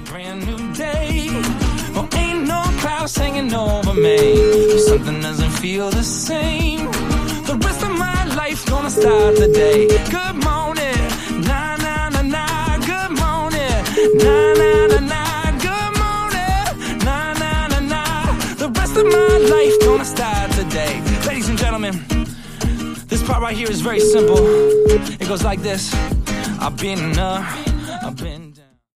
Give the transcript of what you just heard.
brand new day. Oh, ain't no clouds hanging over me. Something doesn't feel the same. The rest of my life gonna start the day. Good morning, na na na na. Good morning, na na na na. Good morning, na na na na. The rest of my life gonna start the day. Ladies and gentlemen, this part right here is very simple. It goes like this. I've been